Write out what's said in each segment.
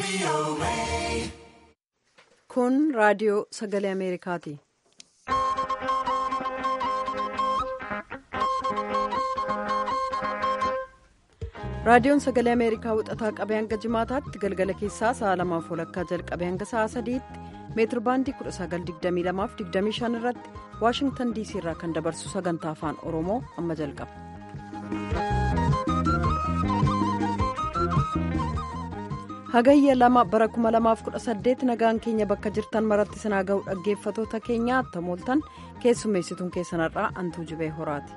Kun raadiyoo sagalee Ameerikaati. Raadiyoon sagalee Ameerikaa wixataa qabee hanga jimaataatti galgala keessaa sa'a 2:00 jalqabee hanga sa'a 3tti meetir baandii 1922-25 irratti Waashingtan DC irraa kan dabarsu sagantaa afaan Oromoo amma jalqaba. Hagayya 2 bara 2018 nagaan keenya bakka jirtan maratti sinaa ga'u dhaggeeffatoota keenya attamooltan keessummeessituun keessanarraa Antuu Jibee Horaati.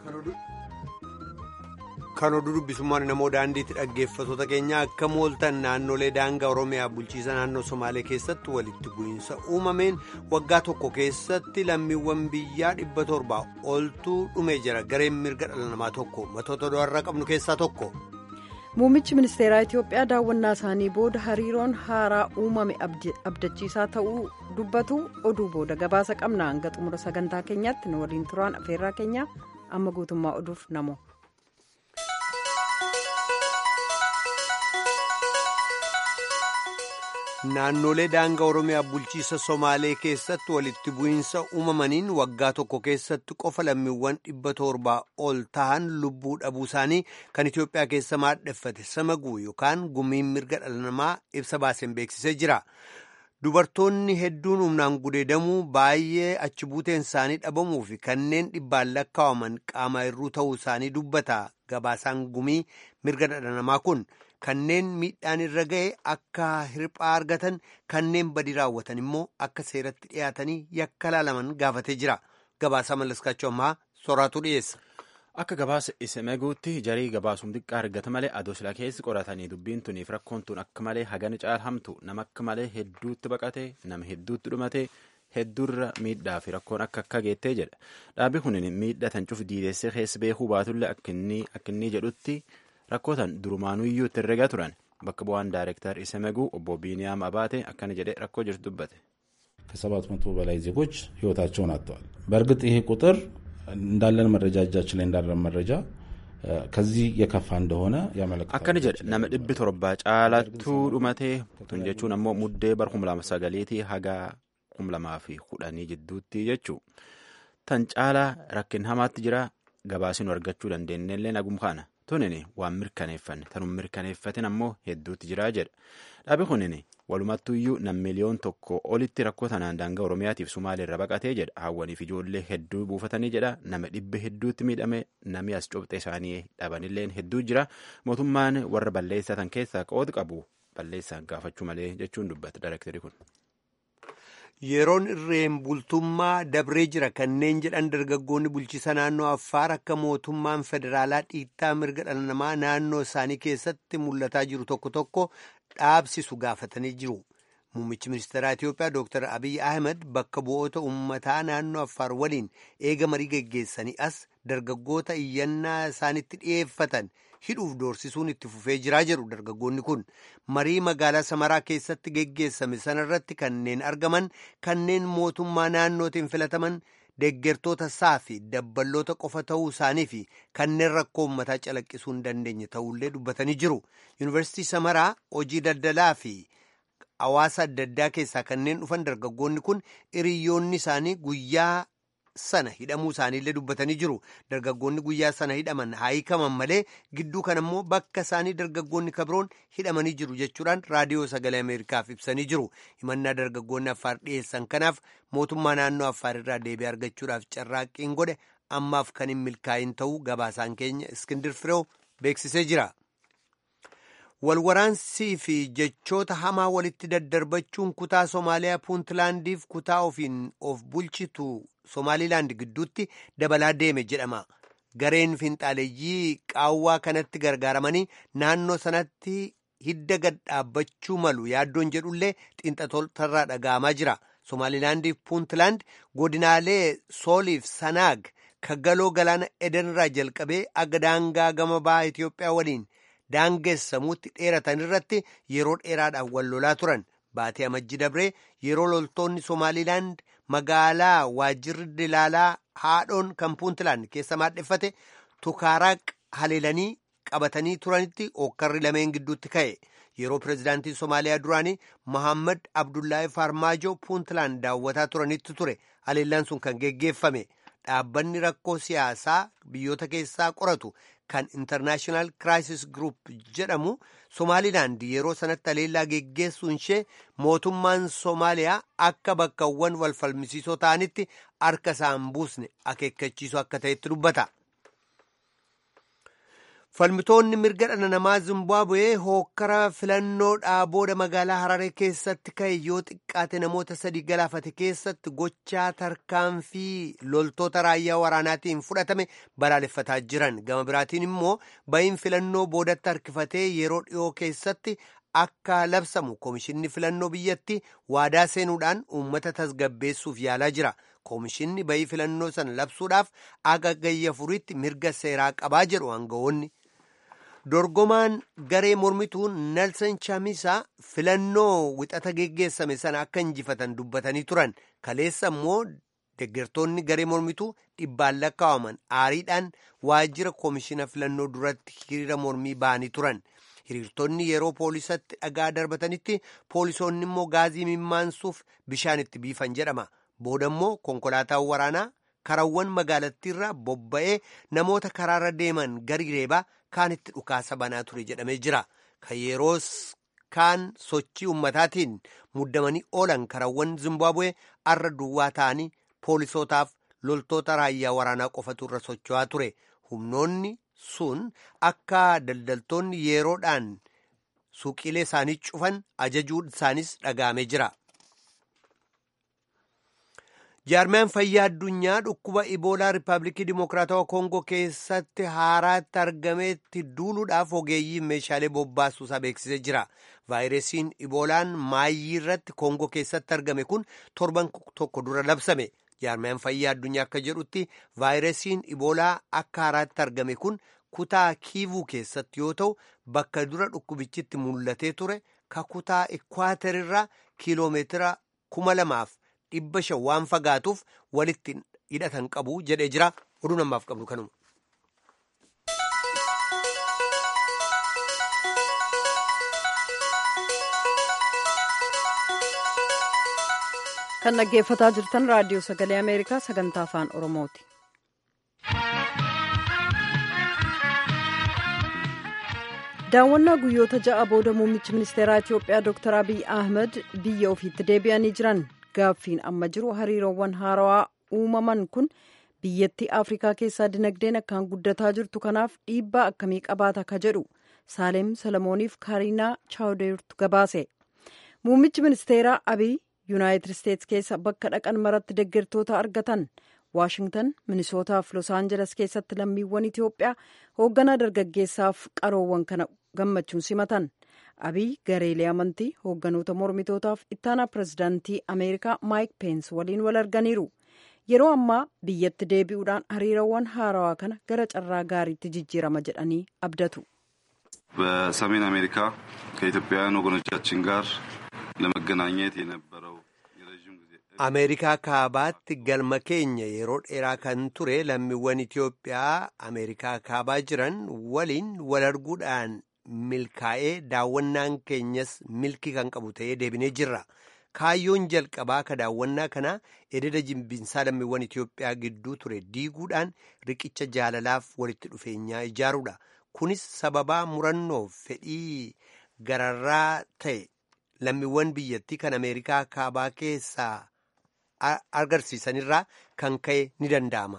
Kan oduu dubbisummaan namoo daandiitti dhaggeeffatoota keenya akka mooltan naannolee daangaa Oromiyaa bulchiisa naannoo Somaalee keessatti walitti bu'iinsa uumameen waggaa tokko keessatti lammiiwwan biyyaa 700 oltu dhumee jira. Gareen mirga dhala namaa tokko matoota do'arraa qabnu keessaa tokko. Muummichi ministeeraa Itiyoophiyaa daawwannaa isaanii booda hariiroon haaraa uumame abdachiisaa ta'uu dubbatu oduu booda gabaasa qabna hanga xumura sagantaa keenyaatti nu waliin turaan afeerraa keenya amma guutummaa oduuf namo. Naannolee daangaa Oromiyaa bulchiisa Somaalee keessatti walitti bu'iinsa uumamaniin waggaa tokko keessatti qofa lammiiwwan 700 ol ta'an lubbuu dhabuu isaanii kan Itiyoophiyaa keessa maadheffate Samaguu yookaan gumiin mirga dhala namaa ibsa baaseen beeksisee jira. Dubartoonni hedduun humnaan gudeedamuu baay'ee achi buuteen isaanii dhabamuu fi kanneen dhibbaan lakkaa'aman qaama hir'uu ta'uu isaanii dubbata. Gabaasaan gumii mirga dhala namaa kun kanneen miidhaan irra ga'e akka hirphaa argatan kanneen badii raawwatan immoo akka seeratti dhiyaatanii yakka laalaman gaafatee jira. Gabaasaa mallaskaachuu ammaa soraatu dhiyeessa. Akka gabaasa Isemeguutti jarii gabaasum xiqqaa argata malee adoo sila keessi qoratanii dubbiin tuniif rakkoon tun akka malee hagana caalhamtu nama akka malee hedduutti baqate nama hedduutti dhumate hedduurra miidhaa fi rakkoon akka geettee jedha. Dhaabbi kun miidhatan cuf diidessee keessa beekuu baatullee akka inni jedhutti rakkootan durumaanuyyuu itti herregaa turan bakka bu'aan daayirektar Isemeguu obbo Biiniyaam Abaate akkana jedhee rakkoo jirtu dubbate. ከ700 በላይ ዜጎች ህይወታቸውን አጥተዋል። በእርግጥ ይሄ ቁጥር እንዳለን መረጃ እጃችን ላይ እንዳለን መረጃ ከዚህ የከፋ እንደሆነ ያመለክታል። akkana jedha nama 700 caalattuu dhumatee tun jechuun ammoo muddee bar 2009 haga 2010 jidduutti jechuu tan caalaa rakkin hamaatti jira gabaasinu argachuu dandeenyellee nagum kana tunini waan mirkaneeffanne tanum mirkaneeffatin ammoo hedduutti jiraa jedha. Dhaabi kunini walumattuyyuu nam miliyoon tokko olitti rakkoo tanaan daangaa Oromiyaatiif Sumaalee irra baqatee jedha. Hawwaniif ijoollee hedduu buufatanii jedha. Nama 100 hedduutti miidhame namni as cobxee isaanii dhabanilleen hedduu jira. Mootummaan warra balleessatan keessaa qooda qabu balleessaan gaafachuu malee jechuun dubbata daayirektarii kun. Yeroon irreen bultummaa dabree jira kanneen jedhan dargaggoonni bulchiisa naannoo Affaar akka mootummaan federaalaa dhiittaa mirga dhala namaa naannoo isaanii keessatti mul'ataa jiru tokko tokko dhaabsisu gaafatanii jiru. Muummichi ministeeraa Itiyoophiyaa Dr. Abiy Ahmed bakka bu'oota uummataa naannoo Affaar waliin eega marii geggeessanii as dargaggoota iyyannaa isaanitti dhiyeeffatan hidhuuf doorsisuun itti fufee jiraa jedhu dargaggoonni kun marii magaalaa Samaraa keessatti geggeessame sanarratti kanneen argaman kanneen mootummaa naannootiin filataman deeggartoota isaa fi dabballoota qofa ta'uu isaanii fi kanneen rakkoo uummataa calaqqisuu hin dandeenye ta'ullee dubbatanii jiru. Yuunivarsiitii Samaraa hojii daldalaa fi hawaasa adda addaa keessaa kanneen dhufan dargaggoonni kun hiriyoonni isaanii guyyaa sana hidhamuu isaaniillee dubbatanii jiru. Dargaggoonni guyyaa sana hidhaman haayikaman malee gidduu kan ammoo bakka isaanii dargaggoonni kabroon hidhamanii jiru jechuudhaan raadiyoo sagalee Ameerikaaf ibsanii jiru. Himannaa dargaggoonni Affaar dhiyeessan kanaaf mootummaa naannoo Affaar irraa deebii argachuudhaaf carraaqqiin godhe ammaaf kan hin milkaa'in ta'uu gabaasaan keenya Iskindir Fireew beeksisee jira. Walwaraansii fi jechoota hamaa walitti daddarbachuun kutaa Somaaliyaa Puuntlaandiif kutaa ofiin of bulchitu Somaalilaand gidduutti dabalaa deeme jedhama. Gareen finxaaleeyyii qaawwaa kanatti gargaaramanii naannoo sanatti hidda gad dhaabbachuu malu yaaddoon jedhullee xiinxaltootarraa dhaga'amaa jira. Somaalilaandiif Puuntlaand godinaalee Sooliif Sanaag kaggaloo galaana Edenirraa jalqabee aga daangaa gama bahaa Itiyoophiyaa waliin daangeessamuutti dheeratan irratti yeroo dheeraadhaan wal lolaa turan. Baatee amajji dabree yeroo loltoonni Somaalilaand magaalaa waajjirri dilaalaa haadhoon kan Puuntlaand keessa maadheffate Tukaaraaq haleelanii qabatanii turanitti hookkarri lameen gidduutti ka'e. Yeroo pireezidaantiin Somaaliyaa duraanii Mohaammed Abdullaahi Farmaajo Puuntland daawwataa turanitti ture haleellaan sun kan geggeeffame. Dhaabbanni rakkoo siyaasaa biyyoota keessaa qoratu kan International Crisis Group jedhamu Somaalilaand yeroo sanatti haleellaa geggeessuun ishee mootummaan Somaaliyaa akka bakkawwan walfalmisiisoo ta'anitti harka isaan buusne akeekkachiisuu akka ta'etti dubbata. Falmitoonni mirga dhala namaa Zimbaabuwee hookkara filannoodhaa booda magaalaa Harare keessatti ka'e yoo xiqqaate namoota 3 galaafate keessatti gochaa tarkaanfii loltoota raayyaa waraanaatiin fudhatame balaaleffataa jiran. Gama biraatiin immoo bahiin filannoo boodatti harkifatee yeroo dhiyoo keessatti akka labsamu Koomishinni filannoo biyyatti waadaa seenuudhaan uummata tasgabbeessuuf yaalaa jira. Koomishinni bahii filannoo sana labsuudhaaf aga gayya furiitti mirga seeraa qabaa jedhu aangawoonni. Dorgomaan garee mormituu Nelson Chamisa filannoo wixata geggeessame sana akka injifatan dubbatanii turan. Kaleessa immoo deeggartoonni garee mormituu 100 lakkaa'aman aariidhaan waajjira koomishina filannoo duratti hiriira mormii ba'anii turan. Hiriirtonni yeroo poolisatti dhagaa darbatanitti poolisoonni immoo gaazii mimmaansuuf bishaan itti biifan jedhama. Booda immoo konkolaataan waraanaa karawwan magaalattiirra bobba'ee namoota karaarra deeman gari reebaa kaanitti dhukaasa banaa ture jedhamee jira. Kan yeroo kaan sochii ummataatiin muddamanii oolan karawwan Zimbaabuwee arra duwwaa ta'anii poolisootaaf loltoota raayyaa waraanaa qofatu irra socho'aa ture. Humnoonni sun akka daldaltoonni yeroodhaan suuqiilee isaanii cufan ajajuun isaanis dhagaamee jira. Jaarmiyaan fayyaa addunyaa dhukkuba Iboolaa Riippaabilikii Dimokiraatawaa Koongoo keessatti haaraatti argametti duuluudhaaf ogeeyyii meeshaalee bobbaasuusaa beeksisee jira. Vaayirasiin Iboolaan maayii irratti Koongoo keessatti argame kun torban tokko dura labsame. Jaarmiyaan fayyaa addunyaa akka jedhutti vaayirasiin Iboolaa akka haaraatti argame kun kutaa Kiivuu keessatti yoo ta'u bakka dura dhukkubichitti mul'atee ture ka kutaa Ikwaaterirraa kiiloomeetira 2,500 waan fagaatuuf walitti hidhatan qabu jedhee jira. Oduu namaaf qabnu kanuma. Kan dhaggeeffataa jirtan raadiyoo sagalee Ameerikaa sagantaa afaan Oromooti. Daawwannaa guyyoota 6 booda muummichi ministeeraa Itiyoophiyaa Dr. Abiy Ahmed biyya ofiitti deebi'anii jiran. Gaaffiin amma jiru hariiroowwan haarawaa uumaman kun biyyattii Afrikaa keessaa dinagdeen akkaan guddataa jirtu kanaaf dhiibbaa akkamii qabaata akka jedhu Saaleem Salamooniif Kaariinaa Chaawdeertu gabaase. Muummichi ministeeraa Abiy Yuunaayitid Isteetsi keessa bakka dhaqan maratti deeggartoota argatan. Waashingtan, Minisootaaf Los Aanjeles keessatti lammiiwwan Itiyoophiyaa hoogganaa dargaggeessaaf qaroowwan kana gammachuun simatan. Abiy gareelee amantii hoogganoota mormitootaaf ittaanaa pirezidaantii Ameerikaa Maayik Peens waliin wal arganiiru. Yeroo ammaa biyyatti deebi'uudhaan hariiroowwan haarawaa kana gara carraa gaariitti jijjiirama jedhanii abdatu. በሰሜን አሜሪካ ከኢትዮጵያውያን ወገኖቻችን ጋር ለመገናኘት የነበረው Ameerikaa kaabaatti galma keenya yeroo dheeraa kan ture lammiiwwan Itiyoophiyaa Ameerikaa kaabaa jiran waliin wal arguudhaan milkaa'ee daawwannaan keenyas milkii kan qabu ta'ee deebinee jirra. Kaayyoon jalqabaa ka daawwannaa kanaa ededa jimbinsaa lammiiwwan Itiyoophiyaa gidduu ture diiguudhaan riqicha jaalalaaf walitti dhufeenyaa ijaaruudha. Kunis sababaa murannoo fedhii gararraa ta'e lammiiwwan biyyattii kan Ameerikaa kaabaa keessaa agarsiisanirraa kan ka'e ni danda'ama.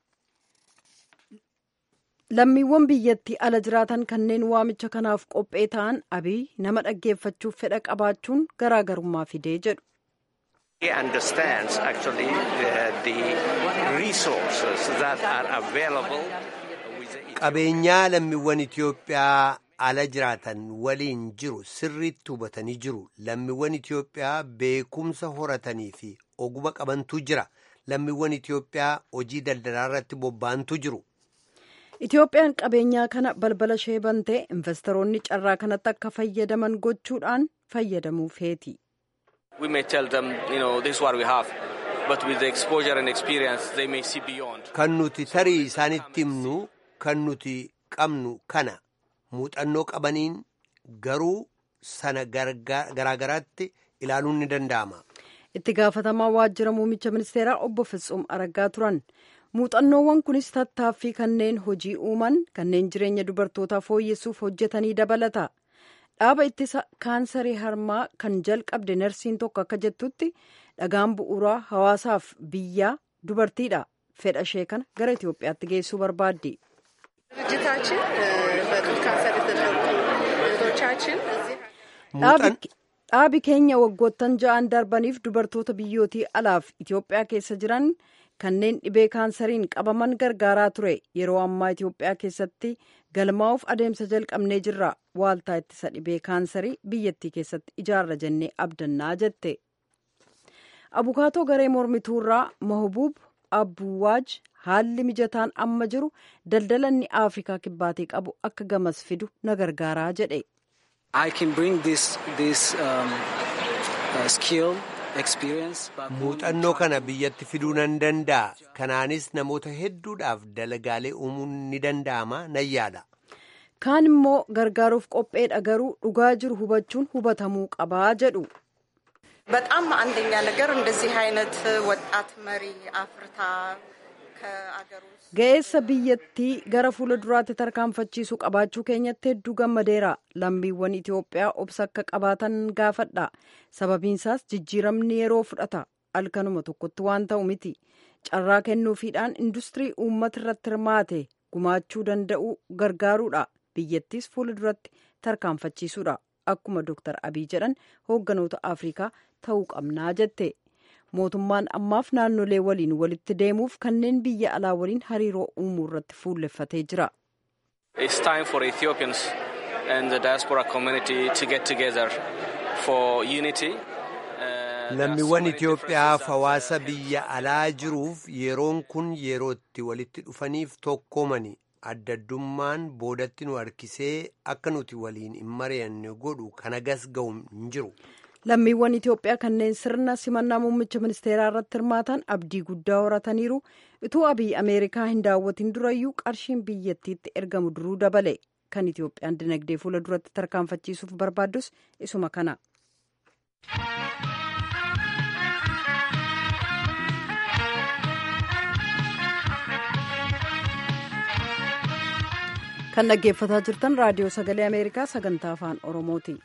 Lammiiwwan biyyattii ala jiraatan kanneen waamicha kanaaf qophee ta'an Abiy nama dhaggeeffachuuf fedha qabaachuun garaagarummaa fidee jedhu. He understands actually the resources that are available. Qabeenyaa lammiiwwan Itiyoophiyaa ala jiraatan waliin jiru sirriitti hubatanii jiru. Lammiiwwan Itiyoophiyaa beekumsa horatanii fi oguma qabantu jira. Lammiiwwan Itiyoophiyaa hojii daldalaa irratti bobba'antu jiru. Itiyoophiyaan qabeenyaa kana balbala ishee bantee investoroonni carraa kanatti akka fayyadaman gochuudhaan fayyadamuu feeti. We may tell them, this is what we have, but with the exposure and experience they may see beyond. Kan nuti tarii isaanitti himnu kan nuti qabnu kana muuxannoo qabaniin garuu sana garaagaraatti ilaaluun ni danda'ama. Itti gaafatamaa waajjira muummicha ministeeraa obbo Fitsuum Araggaa turan. Muuxannoowwan kunis tattaaffii kanneen hojii uuman kanneen jireenya dubartootaa fooyyessuuf hojjetanii dabalata. Dhaaba ittisa kaansarii harmaa kan jalqabde narsiin tokko akka jettutti dhagaan bu'uuraa hawaasaaf biyyaa dubartiidha. Fedha ishee kana gara Itoophiyaatti geessuu barbaaddi. ድርጅታችን በጡት ካንሰር የተጠቁ እህቶቻችን dhaabi keenya waggoottan 6 darbaniif dubartoota biyyootii alaaf Itoophiyaa keessa jiran kanneen dhibee kaansariin qabaman gargaaraa ture. Yeroo ammaa Itoophiyaa keessatti galmaa'uuf adeemsa jalqabnee jirra. Waaltaa ittisa dhibee kaansarii biyyattii keessatti ijaarra jennee abdannaa jette. Abukaatoo garee mormituurraa Mahubuub Abbuwaaj haalli mijataan amma jiru daldalanni Afrikaa kibbaatii qabu akka gamas fidu na gargaaraa jedhe. Muuxannoo kana biyyatti fiduu nan danda'a. Kanaanis namoota hedduudhaaf dalagaalee uumuun ni danda'ama nan yaada. Kaan immoo gargaaruuf qopheedha garuu dhugaa jiru hubachuun hubatamuu qabaa jedhu. በጣም አንደኛ ነገር እንደዚህ አይነት ወጣት መሪ አፍርታ ከአገሩ ga'eessa biyyattii gara fuula duraatti tarkaanfachiisu qabaachuu keenyatti hedduu gammadeera. Lammiiwwan Itoophiyaa obsa akka qabaatan gaafadha. Sababiinsaas jijjiiramni yeroo fudhata. Halkanuma tokkotti waan ta'u miti. Carraa kennuufiidhaan industirii uummata irratti hirmaate gumaachuu danda'u gargaaruudha. Biyyattiis fuula duratti tarkaanfachiisuudha. Akkuma Dr. Abiy jedhan hoogganoota Afrikaa ta'uu qabnaa jette. Mootummaan ammaaf naannolee waliin walitti deemuuf kanneen biyya alaa waliin hariiroo uumuu irratti fuulleffatee jira. It's time for Ethiopians and the diaspora community to get together for unity. Lammiiwwan Itoophiyaaf hawaasa biyya alaa jiruuf yeroon kun yeroo itti walitti dhufaniif tokkoomani. Addaddummaan boodatti nu harkisee akka nuti waliin hin mari'anne godhu kana gas ga'u hin jiru. Lammiiwwan Itoophiyaa kanneen sirna simannaa muummicha ministeeraa irratti hirmaatan abdii guddaa horataniiru. Utuu Abiy Ameerikaa hin daawwatin durayyuu qarshiin biyyattiitti ergamu duruu dabale. Kan Itoophiyaan dinagdee fuula duratti tarkaanfachiisuuf barbaaddus isuma kana. Kan dhaggeeffataa jirtan raadiyoo sagalee Ameerikaa sagantaa afaan Oromooti.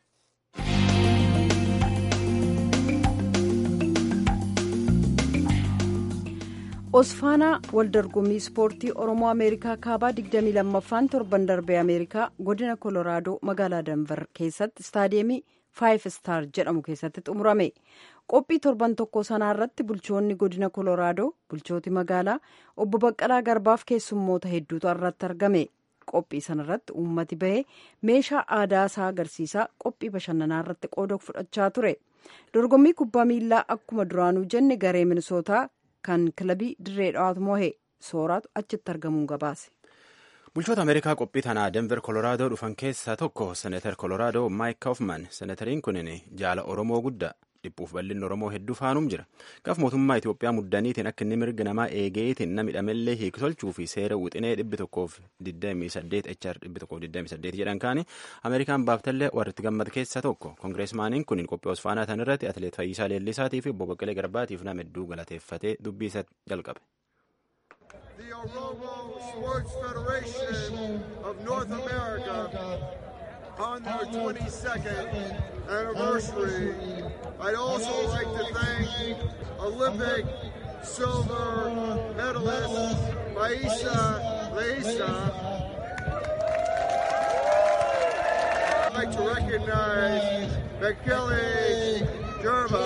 Osfaanaa waldorgommii ispoortii Oromoo Ameerikaa kaabaa 22ffaan torban darbee Ameerikaa godina Kolooraadoo magaalaa Danver keessatti istaadiyeemii 5 Star jedhamu keessatti xumurame. Qophii torban tokko sanaa irratti bulchoonni godina Kolooraadoo, bulchooti magaalaa, obbo Baqqalaa Garbaaf keessummoota hedduutu irratti argame. Qophii sanarratti uummati bahee meeshaa aadaa isaa agarsiisaa qophii bashannanaa irratti qooda fudhachaa ture. Dorgommii kubbaa miilaa akkuma duraanuu jenne garee Minisootaa kan kilabii dirree dhawaatu mohe sooraatu achitti argamuun gabaase. Bulchoota Ameerikaa qophii tanaa Denver Kolooraadoo dhufan keessaa tokko Seneetar Kolooraadoo Maayik Kaufman. Senetariin kunin jaala Oromoo guddaa dhiphuuf bal'inni Oromoo hedduu faanuum jira. Gaaf mootummaa Itoophiyaa muddaniitiin akka inni mirga namaa eegeetiin namni hidhamellee hiiktolchuu fi seera wixinee 128 HR 128 jedhan kaani Ameerikaan baaftallee warri itti gammad keessaa tokko. Kongireesmaaniin kunin qophii Osfaanaa tan irratti Atileet Fayyisaa Leellisaatii fi obbo Baqqalee Garbaatiif nama hedduu galateeffatee dubbii isa jalqabe. The Oromo Sports Federation of North America on their 22nd anniversary. I'd also like to thank Olympic silver medalist Fayisa Leisa. I'd like to recognize Bekele Gerba,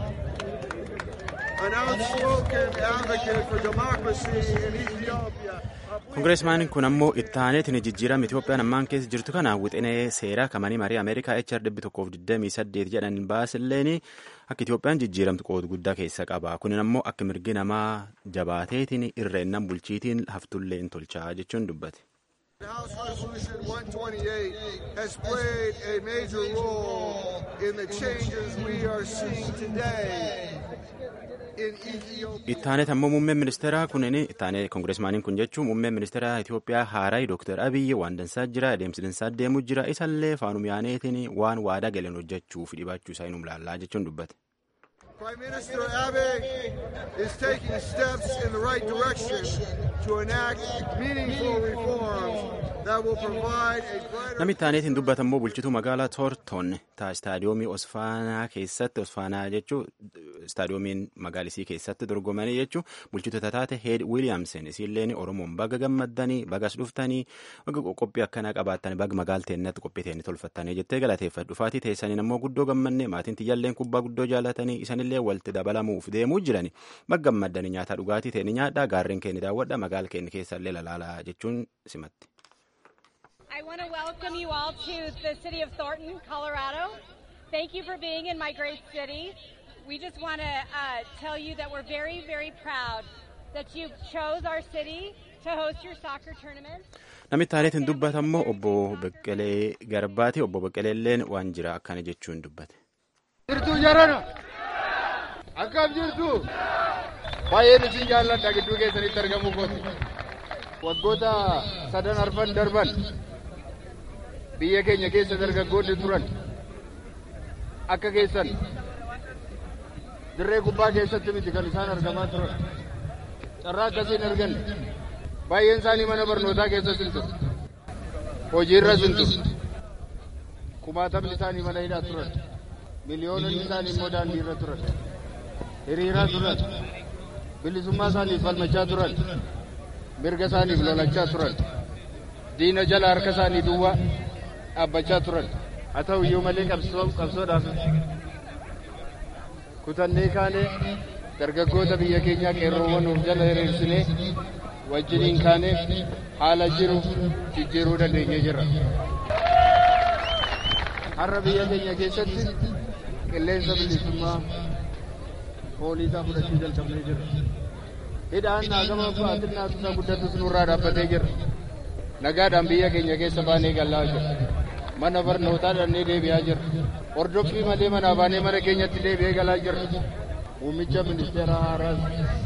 an outspoken advocate for democracy in Ethiopia. Kongireesmaaniin kun ammoo itti aaneetiin jijjiirama Itoophiyaan ammaan keessa jirtu kana wixinee seeraa kamanii marii Ameerikaa HR 128 jedhan baasilleen akka Itoophiyaan jijjiiramtu qooda guddaa keessa qaba. Kunin ammoo akka mirgi namaa jabaateetiin irreennan bulchiitiin haftullee tolchaa jechuun dubbate. House Resolution 128 has played a major role in the changes we are seeing today in Ethiopia. Ittaanet ammoo muummeen ministeeraa kunin ittaanee koongireesmaaniin kun jechuun muummeen ministeeraa Itoophiyaa haaraa Dr. Abiyyi waan dansaa jira adeemsi dansaa deemuu jira isallee faanum yaaneetiin waan waadaa galeen hojjechuuf dhibaachuu isaa inum laallaa jechuun dubbate. Prime Minister Abe is taking steps in the right direction to enact meaningful reforms that will provide a brighter. Namni taaneetiin dubbatammoo bulchituu magaalaa Toorton istaadiyoomii Osfaanaa keessatti Osfaanaa jechuun istaadiyoomiin magaalisii keessatti dorgomanii jechuun bulchitoota taate Heed Wiiliyaamsen isiilleen Oromoon baga gammaddanii bagas dhuftanii baga qophii akkanaa qabaatanii baga magaalteennatti qophii teennee tolfattanii jettee galateeffadhu. Dhufaatii teessaniin ammoo guddoo gammannee maatiin tiyyaalleen kubbaa guddoo jaalatanii isanillee walitti dabalamuuf deemuu jirani baga gammaddanii nyaata dhugaatii teeni nyaadhaa gaarreen keenya daawwadha magaala keenya keessallee lalaalaa jechuun simatti. I want to welcome you all to the city of Thornton, Colorado. Thank you for being in my great city. We just want to tell you that we're very, very proud that you chose our city to host your soccer tournament. Namitti taaneetiin dubbatammoo obbo Beqqelee Garbaati. Obbo Beqqeleelleen waan jira akkana jechuun dubbate. Jirtu jarana akkam jirtu baay'een isin jaalladha gidduu keessanitti argamuu kooti. Waggoota 3 arfan darban biyya keenya keessa dargaggoonni turan akka keessan dirree kubbaa keessatti miti kan isaan argamaa turan carraa akkasiin arganne baay'een isaanii mana barnootaa keessa hin turre hojiirra hin turre kumaatamni isaanii mana hidhaa turan miliyoononni isaanii immoo daandiirra turan hiriiraa turan bilisummaa isaaniif falmachaa turan mirga isaaniif lolachaa turan diina jala harka isaanii duwwaa dhaabbachaa turan haa ta'u iyyuu malee qabsoodhaaf kutannee kaanee dargaggoota biyya keenyaa qeerroowwan of jala hiriirsinee wajjiniin kaanee haala jiru jijjiiruu dandeenyee jirra. Har'a biyya keenya keessatti qilleensa bilisummaa fooliisaa fudhachuu jalqabnee jirra. Hidhaan naagama fa'aatinaa tuusaa guddatus nurraa dhaabbatee jira. Nagaadhaan biyya keenya keessa baanee galaa jira. Mana barnootaa dhannee deebi'aa jira. Hordoffii malee manaa baanee mana keenyatti deebi'ee galaa jira. Muummicha ministeera haaraas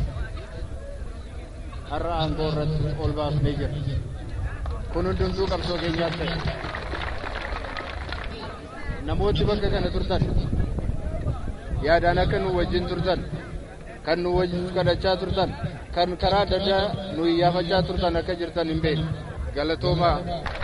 har'a aangoo irratti ol baafnee jira. Kun hundumtuu qabsoo keenyaatti ta'e. Namooti bakka kana turtan yaadaan akka nu wajjin turtan kan nu wajjin kadhachaa turtan kan karaa adda addaa nu iyyaafachaa turtan akka jirtan hin beekne galatoomaa.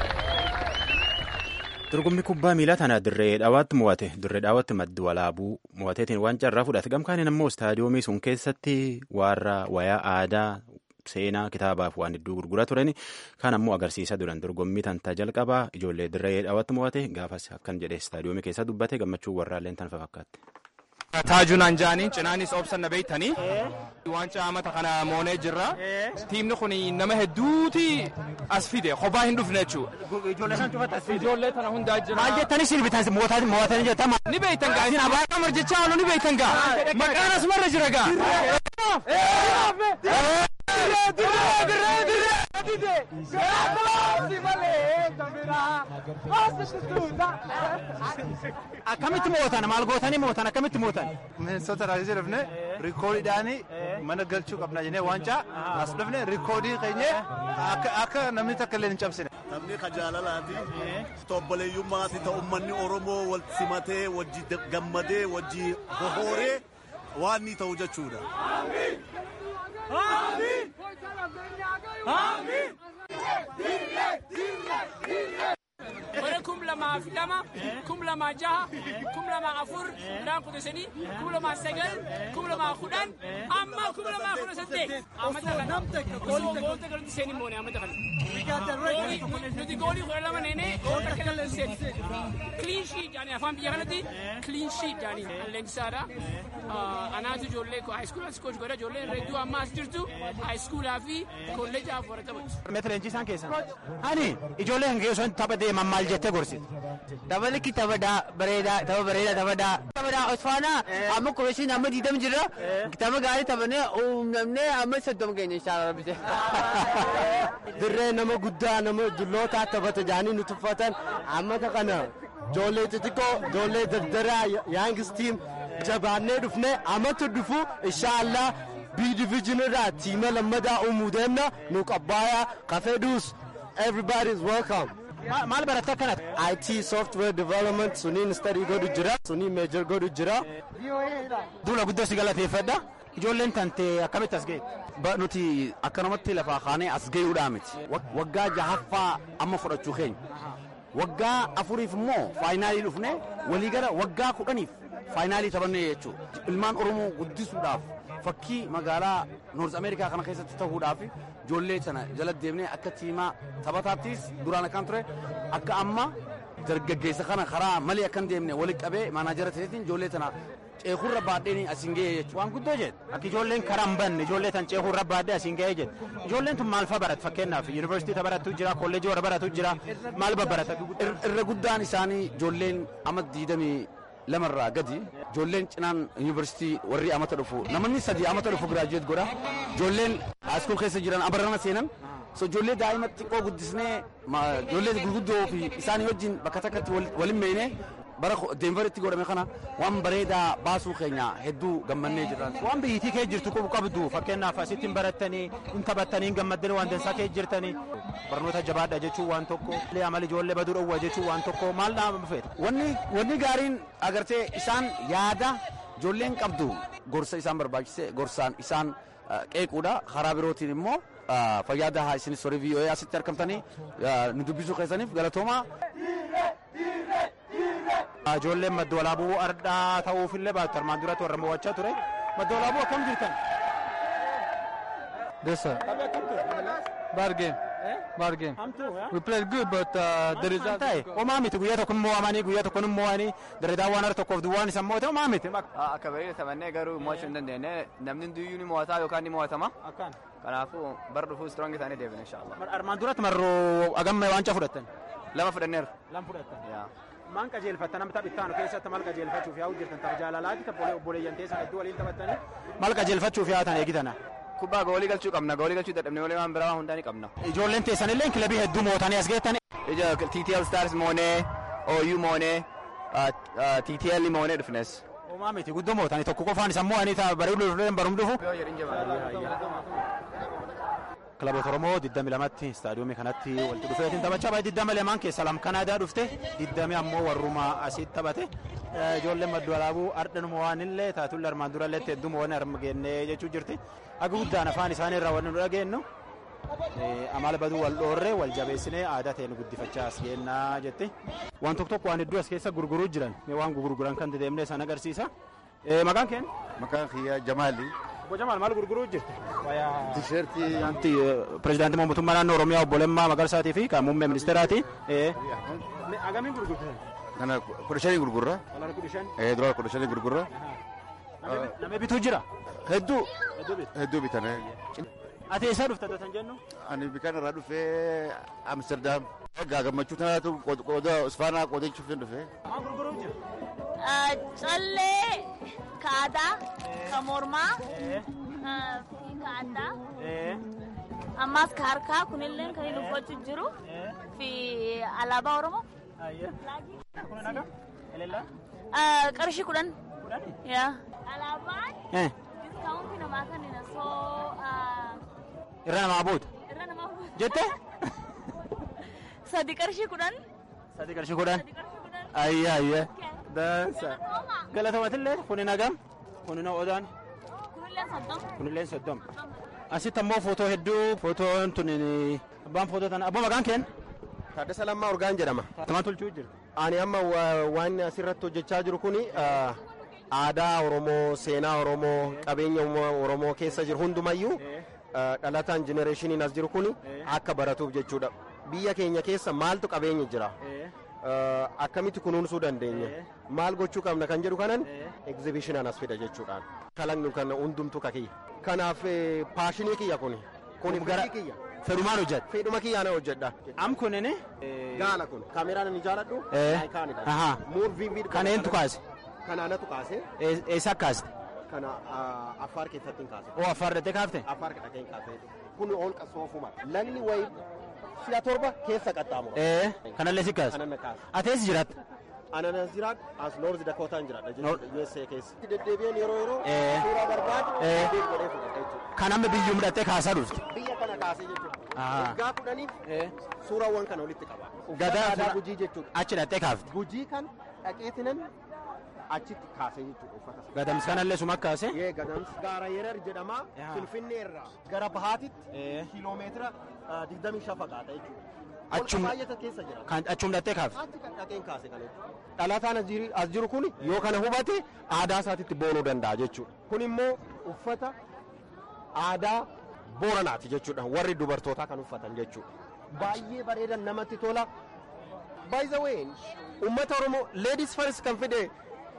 Dorgommii kubbaa miilaa tana dirree dhawaatti mo'ate dirree dhawaatti maddi walaabuu mo'ateetiin waan carraa fudhate gamkaaniin ammoo istaadiyoomii sun keessatti warra wayaa aadaa seenaa kitaabaaf waan hedduu gurguraa turani kan ammoo agarsiisaa duran dorgommii tantaa jalqabaa ijoollee dirree dhawaatti mo'ate gaafas akkan jedhee istaadiyoomii keessa dubbate gammachuu warraalleen tan fakkaatti. Taajuun Anjaaniin cinaanis obsan na beeytanii waancaa amata kana moonee jirra. Tiimni kun nama hedduuti as fide kophaa hin dhufne jechuudha. Ijoollee san cufatti as fide. Ijoollee tana hundaa jira. Maal jettanii sirbitan mo'atanii jettan. Ni beeytan gaa isin abaaraa marjechaa oolu ni beeytan gaa. Maqaan asumarra jira gaa. Akkamitti mo'atan maal gootanii mo'atan akkamitti mo'atan? Mineensota raajii dhufne rikoodiidhaan mana galchuu qabna jennee waancaa as dhufne rikoodii keenya akka namni takka illee hin cabsine. Namni ka jaalalaati obboleeyyummaati ta'u uummanni Oromoo wal simatee wajji gammadee wajji bohooree waan ni ta'u jechuudha. Bara 2002, 2006, 2004, 2010, 2009, 2010, amma 2018. Amata kana goota galti seeni moone amata kana. Nuti goolii 12 neenee goota galti seeni. Clean sheet jaanii afaan biyya kanatti clean sheet jaanii leenjisaadha. Anaatu ijoollee high school as coach godha ijoollee reedduu amma as jirtu high schoolaa fi kolleejaaf warra taphatu. Meeta leenjisaan keessan. Ani ijoollee kan keessan taphatee maal jettee gorsite? Dabaliki taphadaa Osfaanaa amma kurashiin amma 20 jirra kitaba gaarii taphannee uumnamnee amma 30 keenya inshallah rabbise. Dirree nama guddaa nama julloota taphata jaanii nu tuffatan amma kana ijoollee xixiqqoo ijoollee dardaraa Young's team jabaannee dhufnee amatu dhufu inshallah B division irraa tiima lammadaa uumuu deemna nu qabbaaya kafeedus everybody is welcome. Maal baratta kanat? IT software development suniin study godhu jira suniin major godhu jira. Duula guddaa si galateeffadha. Ijoolleen tante akkamitti as ga'e? Nuti akkanumatti lafaa kaanee as ga'uudhaa miti. Waggaa jahaffaa amma fudhachuu keenya. Waggaa afuriif immoo faayinaalii dhufne waliigala waggaa 10f faayinaalii taphannee jechuudha. Ilmaan Oromoo guddisuudhaaf fakkii magaalaa Noorz Ameerikaa kana keessatti ta'uudhaaf ijoollee sana jala deemnee akka tiimaa taphataattis duraan akkan ture akka amma dargaggeessa kana karaa malee akkan deemne walitti qabee maanaajara ta'eetiin ijoollee sana ceekurra baadheen asiin ga'ee jechuudha. Waan guddoo jedhe akka ijoolleen karaa hin banne ijoollee tan ceekurra baadhee asiin ga'ee jedhe. Ijoolleen tun maal fa'aa baratu fakkeenyaaf yuunivarsiitii baratu jira kolleejii warra baratu jira maal babbarata? Irra guddaan isaanii ijoolleen amma 22 gadi ijoolleen cinaan yuunivarsiitii warri amata dhufu namoonni 3 amata dhufu giraajuweet godha ijoolleen haaskuul keessa jiran abarrama seenan so ijoollee daa'ima xiqqoo guddisnee ijoollee gurguddoo fi isaanii wajjin bakka takkatti waliin meeyne bara Denveritti godhame kana waan bareedaa baasuu keenya hedduu gammannee jirra. Waan biyyittii kee jirtu qabdu fakkeenyaaf asitti hin barattanii hin taphattanii hin gammaddanii waan dansaa kee jirtanii barnoota jabaadha jechuun waan tokko amala ijoollee baduu dhowwa jechuun waan tokko maal dhaama feeta? Wanni gaariin agartee isaan yaada ijoolleen qabdu gorsa isaan barbaachise gorsaan isaan qeequudha karaa birootiin immoo fayyaada haa isinis horii VOA asitti argamtanii nu dubbisuu keessaniif galatoomaa. Ijoolleen madda walaabuu ardhaa ta'uufillee baatu armaan duratti warra mo'achaa ture. Madda walaabuu akkam jirtan? Yes sir. Bargain. We played good but the result. Omaa miti guyyaa tokko mo'amanii guyyaa tokko mo'anii dareedaa waan tokkoof duwwaan isa mo'ate omaa miti. Akka bareeda taphannee garuu mo'achuu hin dandeenye namni hundiyyuu ni mo'ataa yookaan ni mo'atama. Kanaafuu bara dhufuu strong isaanii deebina inshallah. Armaan duratti marroo agamma waancaa fudhattan? 2 fudhanneerra. 2 fudhattan. Maan qajeelfattan amma taphittaanu keessatti maal qajeelfachuuf yaa'u jirtan tapha jaalalaati tapha obboleeyyan teessan hedduu waliin taphattanii maal qajeelfachuuf yaa'atan eegitana? Kubbaa goolii galchuu qabna goolii galchuu dadhabne malee waan biraa hundaa ni qabna. Ijoolleen teessan illee kilabii hedduu mootanii as geettan. TTL Stars moonee OU moonee TTL moonee dhufnes. Omaa miti guddoo mootanii tokko qofaan isaan mo'anii bareedu barum dhufu. Kilaboota Oromoo 22tti istaadiyoomii kanatti walitti dhufeetiin taphachaa baay'ee 22 keessaa 2 Kanaadaa dhufte 20 ammoo warrumaa asitti taphate ijoolleen madda walaabuu ardhanuma waan illee taatulle armaan durallee hedduu waan argannee jechuu jirti akka guddaan afaan isaanii irraa wanni nu dhageenyu amala baduu wal dhoorree wal jabeessinee aadaa ta'e nu guddifachaa as geennaa jetti waan tokko waan hedduu as keessa gurguruu jiran waan gurguran kan deemnee san agarsiisa maqaan keen? Maqaan kiyya Jamaali. Obbo Jamaal maal gurguruu jirtu? Tisheertii pirezidaantii mootummaa naannoo Oromiyaa obbo Lammaa Magarsaatii fi kan muummee ministeeraati. Agamiin gurgurtan? Kana 15 gurgurra. Dura 15 gurgurra. Nama bituu jira? Hedduu bitane. Ati eessaa dhufta tan jennu? Ani bikaan irraa dhufee Amsterdam. Gammachuu tanaatu qooda Usfaanaa qoodachuuf dhufee. Maal gurguruu jira? Callee ka aadaa ka mormaa fi ka addaa ammas ka harkaa kunillee kan inni uffachuu jiru fi alaabaa Oromoo. Qarshii 10. Alaabaan diskaawuntii namaa kanneen irra namaa boota. Jettee? 3 qarshii 10. 3 qarshii 10. Ayyaa. Dansa. Galatoomaatillee kunin hagam? Kunin odaan? Kunilleen 30. Asitti ammoo footoo hedduu footoon tunin abbaan footoo tana abbaa maqaan keen? Taaddasa Lammaa Urgaan jedhama. Tamaa tolchuu jira? Ani amma waan asirratti hojjechaa jiru kuni aadaa Oromoo, seenaa Oromoo, qabeenya Oromoo keessa jiru hundumayyuu dhalataan jenereeshiniin as jiru kuni akka baratuuf jechuudha. Biyya keenya keessa maaltu qabeenya jira? Akkamitti kunuunsuu dandeenya? Maal gochuu qabna kan jedhu kanan egzibishinaan as fida jechuudhaan. Kalaqnu kan hundumtu kakiyya. Kanaaf paashinii kiyya kuni. Kuni gara Fedhumaan hojjedha. Fedhuma kiyyaana hojjedha. Am kunini gaala kun kaameraan ni jaaladhu. Aha. Kan eentu kaase? Kan anatu kaase. Eessa kaaste? Kana Affaar keessatti hin kaase. Oo Affaar dhaqee kaafte? Affaar dhaqee hin kaase. Kun holqa soofuma. Lagni wayi si'a torba keessa qaxxaamura. Kanallee si kaase? Kanan kaase. Ati eessa jiraatta? Ananas jiraat as North Dakota jiraadha jechuudha USA keessa. Deddeebi'een yeroo suuraa barbaadu deebii godhee fudhata jechuudha. Kan amma biyyuu mudhattee kaasaa dhufte? Biyya kana kaasee jechuudha. Waggaa 10 suuraawwan kana walitti qaba. Gadaa Gujii jechuudha. Achi dhattee kaafte? Gujii kan dhaqeetinan achitti kaasee jechuudha uffata. Gadamsi kanallee suma kaase? Gadamsi gaara yerar jedhama Finfinnee irraa gara bahaatitti kiiloomeetira 25 fagaata jechuudha. Achum dhattee kaafte? Achi kan dhaqeen kaase kana jechuudha. Dhalataan as jiru kun yoo kana hubate aadaa isaatitti boonuu danda'a jechuudha. Kun immoo uffata aadaa Booranaati jechuudha. Warri dubartootaa kan uffatan jechuudha. Baay'ee bareedan namatti tola. By the way, uummata Oromoo ladies first kan fide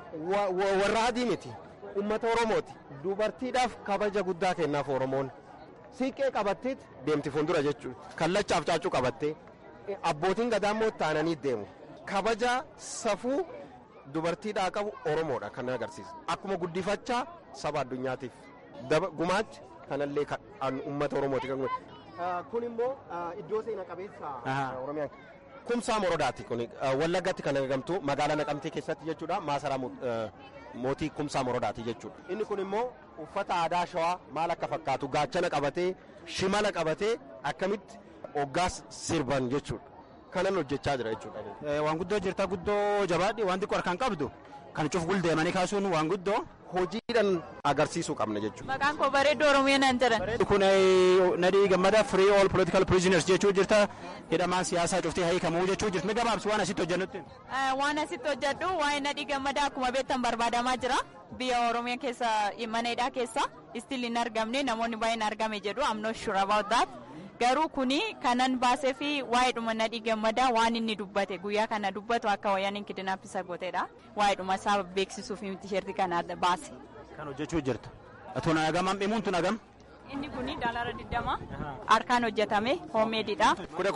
warra adii miti. Uummata Oromooti. Dubartiidhaaf kabaja guddaa kennaaf Oromoon. Siiqqee qabatteet deemti fuuldura jechuudha. Kallachaaf caacuu qabattee abbootiin gadaa immoo taananii deemu. Kabaja safuu dubartiidhaa qabu Oromoodha kan agarsiisa. Akkuma guddifachaa saba addunyaatiif gumaacha kanallee uummata Oromooti kan kun immoo iddoo seena qabeessa Oromiyaan. Kumsaa Morodaati kun Wallaggatti kan argamtu magaalaa Naqamtee keessatti jechuudha. Maasaraa mootii Kumsaa Morodaati jechuudha. Inni kun immoo uffata aadaa Shawaa maal akka fakkaatu gaachana qabatee shimala qabatee akkamitti hoggaas sirban jechuudha. Kanan hojjechaa jira jechuudha. Waan guddoo jirta guddoo jabaadhi waan xiqqoo harkaan qabdu kan cuf guldeemanii kaasuun waan guddoo hojiidhaan agarsiisuu qabna jechuudha. Maqaan koo Bareedduu Oromiyaa naan jedhan. Kun Nadhii Gammadaa Free All Political Prisoners jechuu jirta hidhamaan siyaasaa cuftee hiikamuu jechuu jirti. Gabaabsi waan asitti hojjennutti. Waan asitti hojjedhu waa'ee Nadhii Gammadaa akkuma beektan barbaadamaa jira. Biyya Oromiyaa keessa mana hidhaa keessa istil hin argamne namoonni baay'een argame jedhu I'm not sure about that. Garuu kuni kanan baasee fi waa'eedhuma Nadhii Gammadaa waan inni dubbate guyyaa kana dubbatu akka wayyaan kidnappisa gooteedha. Waa'eedhuma isaa beeksisuuf tiishertii kana baase. Kan hojjechuu jirta. Atoon agamaan dhimuun tun agam? Inni kuni $20 harkaan hojjetame hoommeedidha.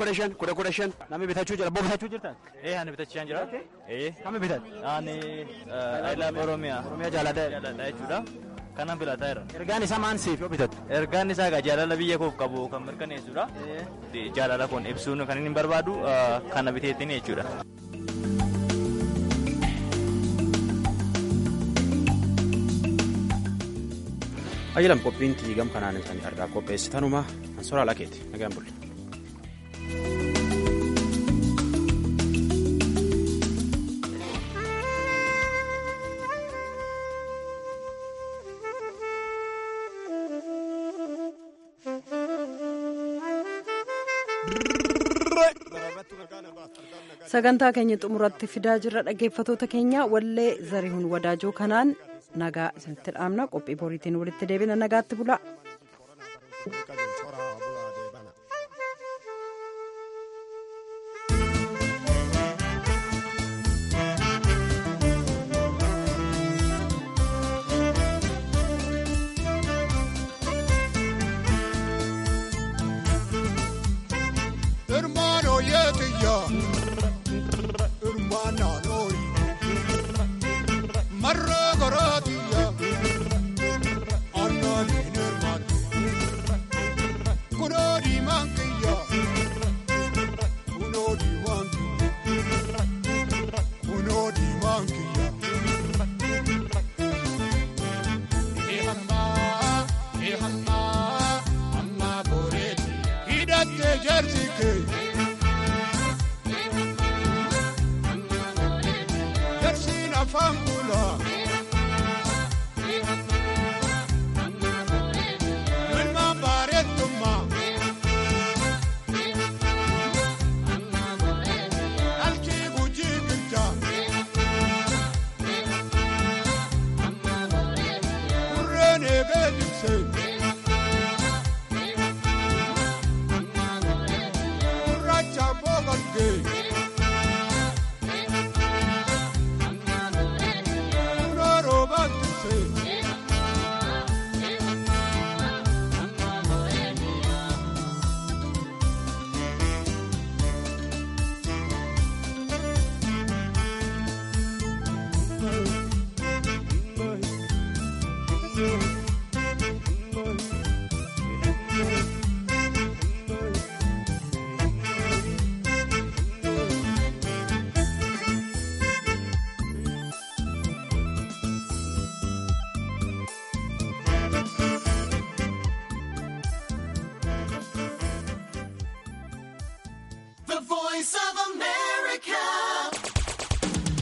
15 namni bitachuu jira. Boo bitachuu jirta? Ani bitachaa jira. Kami bitat? Ani I love Oromiyaa. Oromiyaa jaaladha jechuudha. Kanan filataa jira. Ergaan isaa maan siif yoo bitatu? Ergaan isaa jaalala biyya koof qabu kan mirkaneessudha. Jaalala kun ibsuun kan inni barbaadu kana biteettiin jechuudha. Ayyalam qophiin tiigam kanaan isaanii argaa qopheessitanuma Ansoraa Lakeeti nagaan bulle. Sagantaa keenya xumuratti fidaa jirra dhaggeeffatoota keenya wallee Zarihuun Wadaajoo kanaan nagaa isinitti dhaamna qophii boriitiin walitti deebina nagaatti bulaa. Voice of